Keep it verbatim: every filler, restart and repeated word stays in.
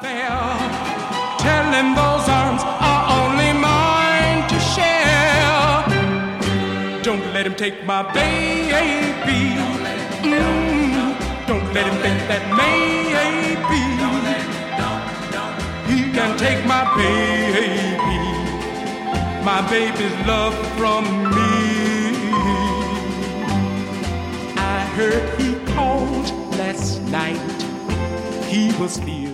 Fair. Tell him those arms are only mine to share. Don't let him take my baby. Mm. Don't let him think that maybe he can take my baby, my baby's love from me. I heard he called last night. He was feeling